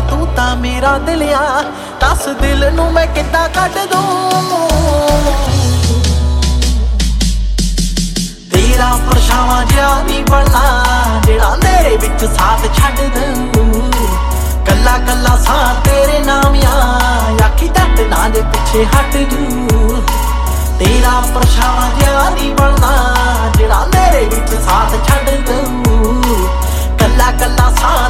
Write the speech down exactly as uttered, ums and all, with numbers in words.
तू तां मेरा दिल आ, दस दिल नू मैं किद्दां कढ दूं। तेरा परछावां जिहा नी बनना जेड़ा अंधेरे विच साथ छड्ड दूं। कल्ला कल्ला सां तेरे नाम आ, आखी झट ना दे पिछे हट जूं। तेरा परछावां जिहा नी बनना जेड़ा अंधेरे विच साथ छड्ड दूं। कल्ला कल्ला सां